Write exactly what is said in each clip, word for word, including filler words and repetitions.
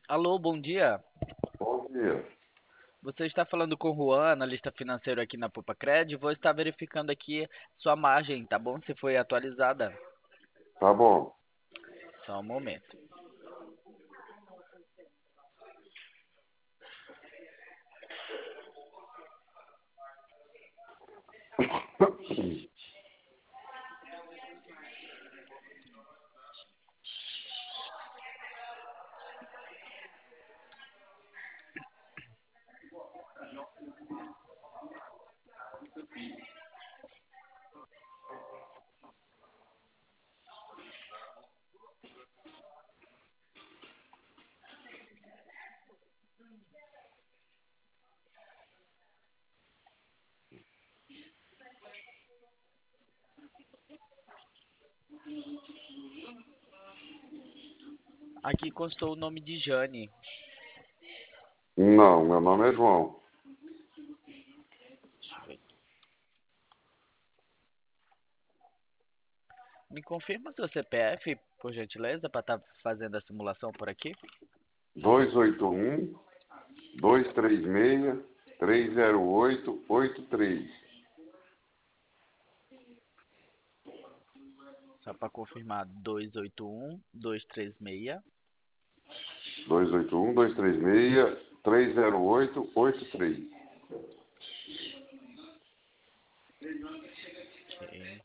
Alô, bom dia. Bom dia. Você está falando com o Juan, analista financeiro aqui na Popacred. Vou estar verificando aqui sua margem, tá bom? Se foi atualizada. Tá bom. Só um momento. Aqui constou o nome de Jane. Não, meu nome é João. Deixa eu ver aqui. Me confirma seu C P F, por gentileza, para estar fazendo a simulação por aqui. dois oito um, dois três seis, três zero oito, oito três. Só para confirmar, dois oito um, dois três seis. dois oito um, dois três seis, três zero oito, oito três. Ok.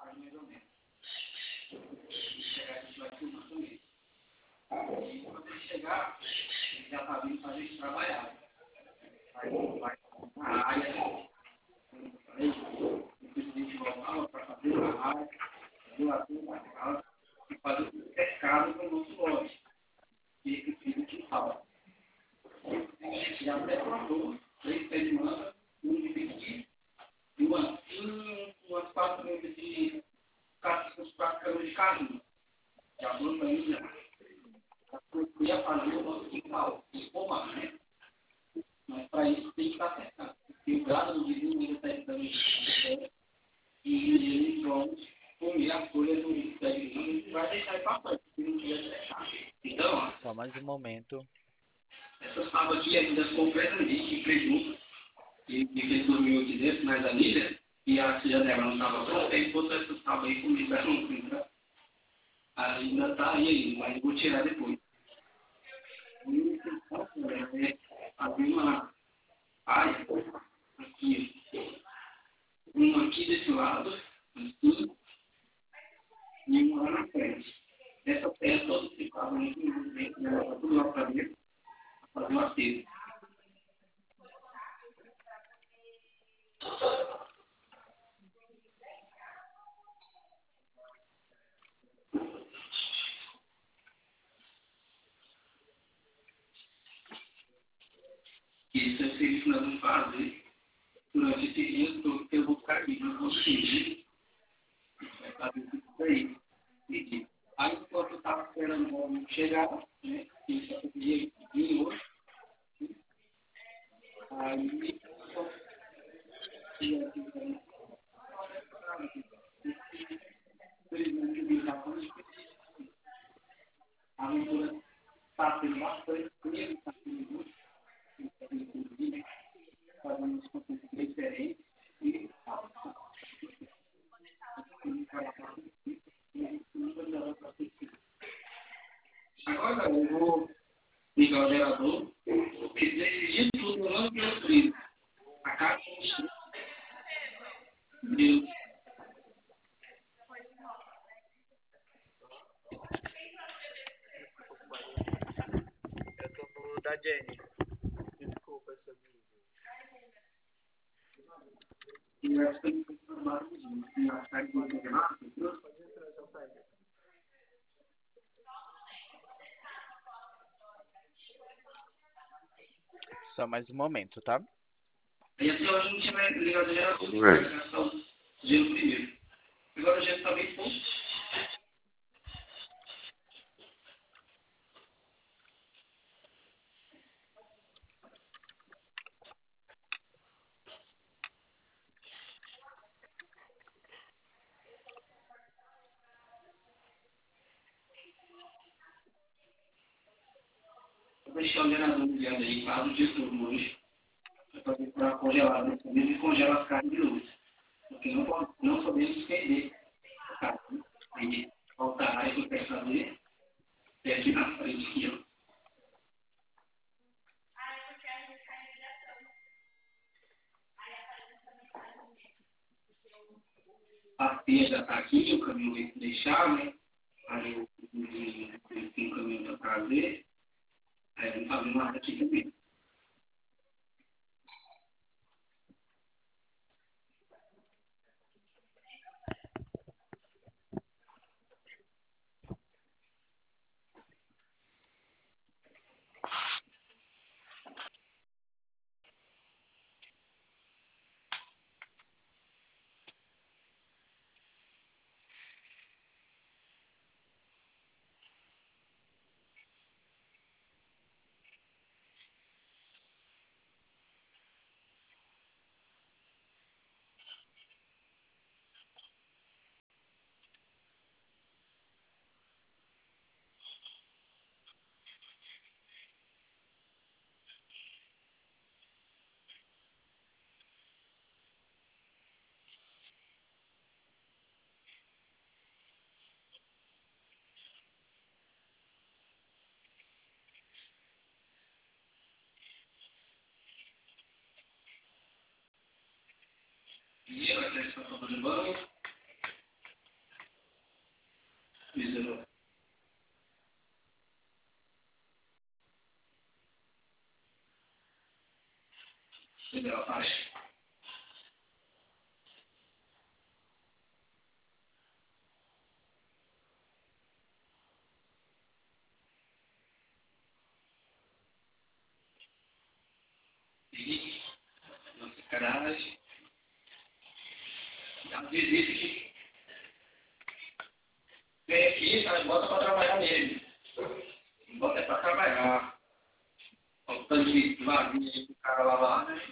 Só mais um momento. Essas tábuas aqui ainda completamente em presunto, e que fez dormiu aqui dentro, mas a milha, e a filha dela não estava pronta, aí botou essas tábuas aí comigo, ela não fica. Ainda tá aí ainda, mas vou tirar depois. E é, abrir uma área aqui, uma aqui desse lado, assim, e uma lá na frente. Essa peça toda ficava muito dentro, né? Tudo lá para dentro, para fazer uma tesa. Isso é o que nós vamos fazer durante esse dia todo que eu vou ficar aqui. Nós vamos seguir, vai fazer isso aí. E aí, enquanto eu estava esperando o homem chegar, né? Que já podia vir hoje, aí eu fui infelizmente o vídeo já foi a aventura está sendo bastante frio, está sendo muito, inclusive, fazendo umas coisas bem diferentes. E agora eu vou ligar o gerador, porque decidir tudo eu não tenho frio. A caixa de Eu tô no da Jenny. Desculpa, seu amigo. e as coisas que eu barulhinho. E a caixa de gerador, Pode entrar, já pega. Só mais um momento, tá? e até hoje não tinha ligado o gerador, Tudo porque vai bem. gastar o gelo primeiro. Agora o gelo está bem pouco. vou deixar o gerador ligado aí quase o dia todo hoje. Para congelar, né? Também congela as carnes de luz. Porque não, pode, não podemos perder a carne. Aí falta a área que eu quero fazer. É aqui na frente, aqui, ó. A pia já está aqui, o caminhão vai deixar, né? Aí eu tenho um caminhão para trazer. Aí vamos fazer uma aqui também. E ela quer essa copa de banho. Miserou. Entendeu a faixa? E nossa garagem. Às vezes que vem aqui, aí bota para trabalhar mesmo. Bota é para trabalhar. Olha o tanto de vaguinha aí pro cara lavar, né?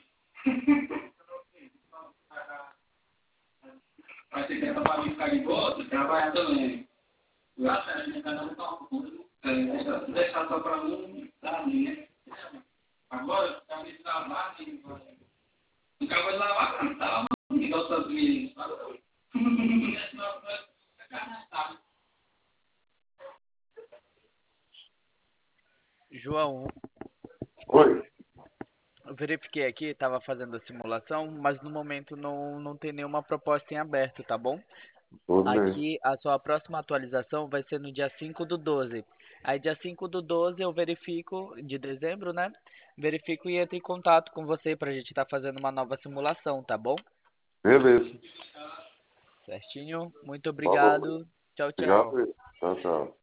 Mas você quer para ficar de boa, você trabalha também. Eu acho que a gente cada um tá um pouco. Se deixar só para um, dá ruim, né? Agora, se alguém se lavar, não acaba de lavar, não tá? Igual os meninos. João, Oi, eu verifiquei aqui, estava fazendo a simulação, mas no momento não, não tem nenhuma proposta em aberto, tá bom? tudo bem. Aqui a sua próxima atualização vai ser no dia cinco do doze. Aí dia cinco do doze eu verifico, de dezembro, né? Verifico e entro em contato com você pra gente estar fazendo uma nova simulação, tá bom? Beleza. Certinho? Muito Falou. obrigado. Tchau, tchau. Obrigado. Tchau, tchau.